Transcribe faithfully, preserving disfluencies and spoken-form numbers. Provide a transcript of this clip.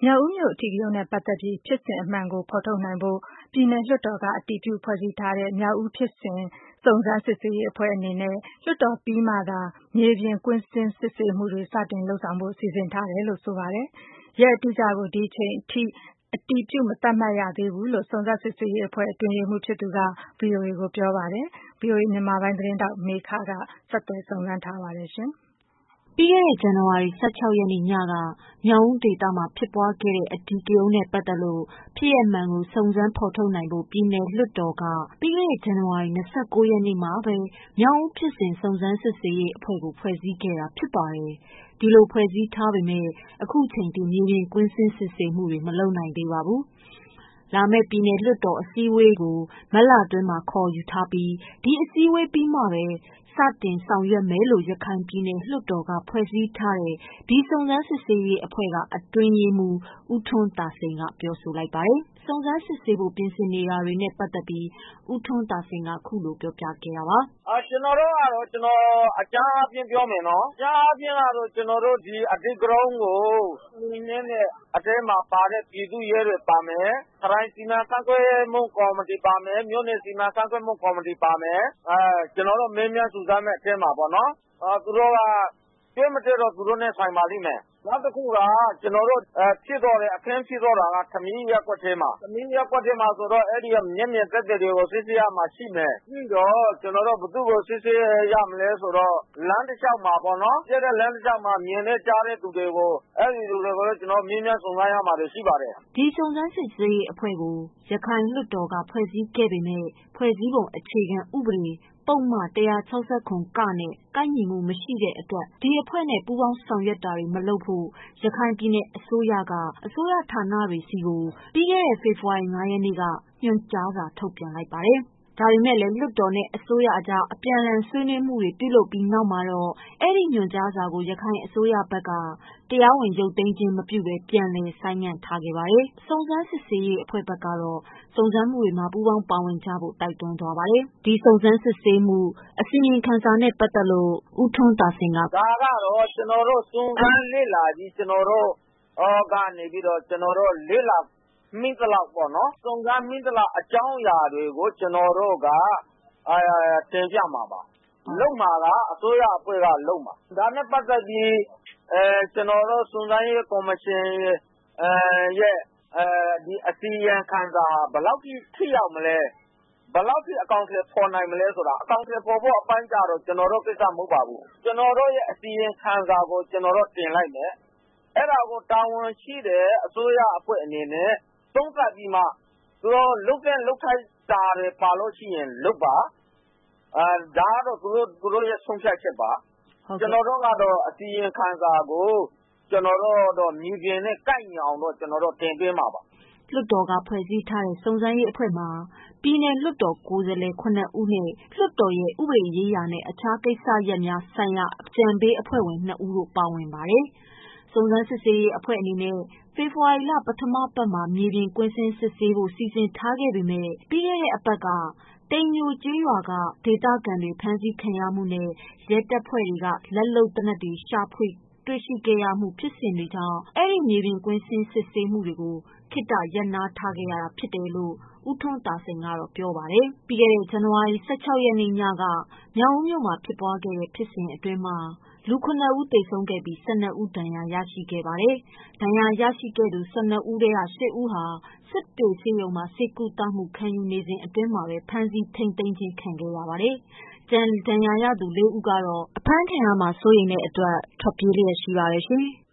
မြောက်ဦးမြို့အဓိကရုဏ်းနဲ့ပတ်သက်ပြီးဖြစ်စဉ်အမှန်ကိုဖော်ထုတ်နိုင်ဖို့ပြည်နယ်လွှတ်တော်ကအတည်ပြုဖွဲ့စည်းထားတဲ့မြောက်ဦးဖြစ်စဉ်စုံစမ်းစစ်ဆေးရေးအဖွဲ့အနေနဲ့လွှတ်တော်ပြီးမှသာမြေပြင်ကွင်းဆင်းစစ်ဆေးမှုတွေစတင်လုပ်ဆောင်ဖို့စီစဉ်ထားတယ်လို့ဆိုပါတယ်။ရက်အတိအကျကိုဒီအချိန်အထိအတည်ပြုမသတ်မှတ်ရသေးဘူးလို့စုံစမ်းစစ်ဆေးရေးအဖွဲ့အတွင်းရေးမှူးဖြစ်သူက ဗွီအိုအေကိုပြောပါတယ်။ ဗွီအိုအေမြန်မာပိုင်းသတင်းထောက်မေခကဆက်သွယ်စုံစမ်းထားပါတယ်။ပြီးခဲ့တဲ့ဇန်နဝါရီလ ၁၆ ရက်နေ့ညကမြောက်ဦးဒေသမှာဖြစ်ပွားခဲ့တဲ့အဓိကရုဏ်းနဲ့ပတ်သက်လို့ဖြစ်ရပ်မှန်ကိုစုံစမ်းဖော်ထုတ်နိုင်ဖို့ပြည်နယ်လွှတ်တော်ကပြီးခဲ့တဲ့ဇန်နဝါရီလ ၂၉ ရက်နေ့မှာပဲမြောက်ဦးဖြစ်စဉ်စုံစမ်းစစ်ဆေးရေးအဖွဲ့ကိုဖွဲ့စည်းခဲ့တာဖြစ်ပါတယ်။ဒီလိုဖွဲ့စည်းထားပေမဲ့အခုချိန်ထိမြေပြင်ကွင်းဆင်းစစ်ဆေးမှုတွေမလုပ်နိုင်သေးပါဘူး။လာမယ့်ပြည်နယ်လွှတ်တော်အစည်းအဝေးကိုမတ်လအတွင်းမှာခေါ်ယူထားပြီးဒီအစည်းအဝေးပြီးမှပဲစတင်ဆောင်ရွက်မယ်လို့ရခိုင်ပြည်နယ်လွှတ်တော်ကဖွဲ့စည်းထားတဲ့ဒီစုံစမ်းစစ်ဆေးရေးအဖွဲ့ကအတွင်းရေးမှူးဦးထွန်းသာစိန်ကပြောဆိုလိုက်ပါတယ်။စုံစမ်းစစ်ဆေးဖို့ပြင်ဆင်နေတာတွေနဲ့ပတ်သက်ပြီးဦးထွန်းသာစိန်ကခုလိုပြောပြခဲ့တာပါ။အာကျွန်တော်တို့ကတော့ကျွန်တော်အကြမ်းအပြင်းပြောမယ်နော်။အကြမ်းအပြင်းကတော့ကျွန်တော်တို့ဒီအတိတ်ကရုံးကိုနင်းတဲ့အတဲမှာပါတဲ့ပြည်သူရဲတွေပါမယ်။ခရိုင်စီမံခန့်ခွဲမှုကော်မတီပါမယ်။မြို့နယ်စီမံခန့်ခွဲမှုကော်မတီပါမယ်။အဲကျွန်တော်တို့မင်းများစုစမ်းမဲ့အတဲမှာပေါ့နော်။အာသူတို့ကတွေ့မတွေ့တော့သူတို့နဲ့ဆိုင်ပါလိမ့်မယ်။နောက်တစ်ခုကကျွန်တော်တို့ဖြစ်တော့တဲ့အခင်းဖြစ်တော့တာကသမီးရက်ကွက်ထဲမှာသမီးရက်ကွက်ထဲမှာဆိုတော့အဲ့ဒီမျက်မြင်သက်သေတွေကိုစစ်ဆေးရမှာရှိမယ်။ပြီးတော့ကျွန်တော်တို့ဘသူ့ကိုစစ်ဆေးရမလဲဆိုတော့လမ်းတစ်လျှောက်မှာပေါ့နော်။ပြတဲ့လမ်းတစ်လျှောက်မှာမြင်နဲ့ကြားတဲ့သူတွေကိုအဲ့ဒီလူတွေကိုကျွန်တော်မြင်းမြန်းစုံစမ်းရမှာရှိပါတယ်။ဒီစုံစမ်းစစ်ဆေးရေးအဖွဲ့ကိုရခိုင်လွှတ်တော်ကဖွဲ့စည်းခဲ့ပေမဲ့ဖွဲ့စည်းပုံအခြေခံဥပဒေပုဒ်မ၁၆၇ ကနဲ့ကိုက်ညီမှုမရှိတဲ့အတွက်ဒီအဖွဲ့နဲ့ပူးပေါင်းဆောင်ရွက်တာတွေမလုပ်ဖို့ရခိုင်ပြည်နယ်အစိုးရကအစိုးရဌာနတွေစီကိုပြီးခဲ့တဲ့ဖေဖော်ဝါရီလ ၅ ရက်နေ့ကညွှန်ကြားစာထုတ်ပြန်လိုက်ပါတယ်။ဒါပေမဲ့လည်းလွှတ်တော်နဲ့အစိုးရအကြားအပြန်အလှန်ဆွေးနွေးမှုတွေပြုလုပ်ပြီးနောက်မှာတော့အဲ့ဒီညွှန်ကြားစာကိုရခိုင်အစိုးရဘက်ကတရားဝင်ရုပ်သိမ်းခြင်းမပြုဘဲပြန်လည်ဆိုင်းငံ့ထားခဲ့ပါတယ်။စုံစမ်းစစ်ဆေးရေးအဖွဲ့ဘက်ကတော့စုံစမ်းမှုတွေမှာပူးပေါင်းပါဝင်ကြဖို့တိုက်တွန်းသွားပါတယ်။ဒီစုံစမ်းစစ်ဆေးမှုအစီရင်ခံစာနဲ့ပတ်သက်လို့ဦးထွန်းသာစိန်ကဒါကတော့ကျွန်တော်တို့စုံစမ်းလေ့လာပြီးကျွန်တော်တို့အော်ကနေပြီးတော့ကျွန်တော်တို့လေ့လာမိသလောက်ပေါ့နော်စုံစမ်းမိသလောက်အကြောင်းအရာတွေကိုကျွန်တော်တို့ကအာတင်ပြမှာပါလုံမှာကအစိုးရအဖွဲ့ကလုံမှာဒါနဲ့ပတ်သက်ပြီးအဲကျွန်တော်တို့စုံစမ်းရေးကော်မရှင်အဲရဲ့အဲဒီအစီရင်ခံစာဘယ်လောက်ထိရောက်မလဲဘယ်လောက်ထိအကောင့်တွေပေါ်နိုင်မလဲဆိုတာအကောင့်တွေပေါ်ဖို့အပိုင်းကြတော့ကျွန်တော်တို့ကိစ္စမဟုတ်ပါဘူးကျွန်တော်တို့ရဲ့အစီရင်ခံစာကိုကျွန်တော်တို့တင်လိုက်မယ်အဲ့ဒါကိုတာဝန်ရှိတဲ့အစိုးရအဖွဲ့အနေနဲ့သုံးသပ်ပြီးမှသူတို့လုတ်တဲ့လုတ်ထိုက်တာတွေပါလို့ရှိရင်လုတ်ပါအဲဒါတော့သူတို့သူတို့ရဲ့ဆုံးဖြတ်ချက်ပါကျွန်တော်တို့ကတော့အစီရင်ခံစာကိုကျွန်တော်တို့တော့မြေပြင်နဲ့ကိုက်ညီအောင်တော့ကျွန်တော်တို့တင်ပေးမှာပါလွှတ်တော်ကဖွဲ့စည်းထားတဲ့စုံစမ်းရေးအဖွဲ့မှာပြည်နယ်လွှတ်တော်ကိုယ်စားလှယ်ခုနစ်ဦးနဲ့လွှတ်တော်ရဲ့ဥပဒေရေးရာနဲ့အခြားကိစ္စရပ်များဆိုင်ရာအကြံပေးအဖွဲ့ဝင်နှစ်ဦးတို့ပါဝင်ပါတယ်။စုံစမ်းစစ်ဆေးရေးအဖွဲ့အနေနဲ့ဖေဖော်ဝါရီလပထမပတ်မှာမြေပြင်ကွင်းဆင်းစစ်ဆေးဖို့စီစဉ်ထားခဲ့ပေမဲ့ပြီးခဲ့တဲ့အပတ်ကတိမ်ညိုကျေးရွာကဒေသခံတွေဖမ်းဆီးခံရမှုနဲ့ရဲတပ်ဖွဲ့တွေကလက်လုပ်သေနတ်တွေရှာဖွေတွေ့ရှိခဲ့ရမှုဖြစ်စဉ်တွေကြောင့်အဲ့ဒီမြေပြင်ကွင်းဆင်းစစ်ဆေးမှုတွေကိုခေတ္တရပ်နားထားခဲ့ရတာဖြစ်တယ်လို့ဦးထွန်းသာစိန်ကတော့ပြောပါတယ်။ပြီးခဲ့တဲ့ဇန်နဝါရီလ ၁၆ ရက်နေ့ညကမြောက်ဦးမြို့မှာဖြစ်ပွားခဲ့တဲ့ဖြစ်စဉ်အတွင်းမှာလူခုနစ်ဦးသေဆုံးခဲ့ပြီး၁၂ဦးဒဏ်ရာရရှိခဲ့ပါတယ်။ဒဏ်ရာရရှိခဲ့သူ၁၂ဦးထဲက၈ဦးဟာစစ်တွေဆေးရုံမှာဆေးကုသမှုခံယူနေစဉ်အတွင်းမှာပဲဖမ်းဆီးထိန်းသိမ်းခြင်းခံခဲ့ရပါတယ်။ကျန်ဒဏ်ရာရသူ၄ဦးကတော့အဖမ်းခံရမှာစိုးရိမ်တဲ့အတွက်ထွက်ပြေးလျက်ရှိပါတယ်ရှင်။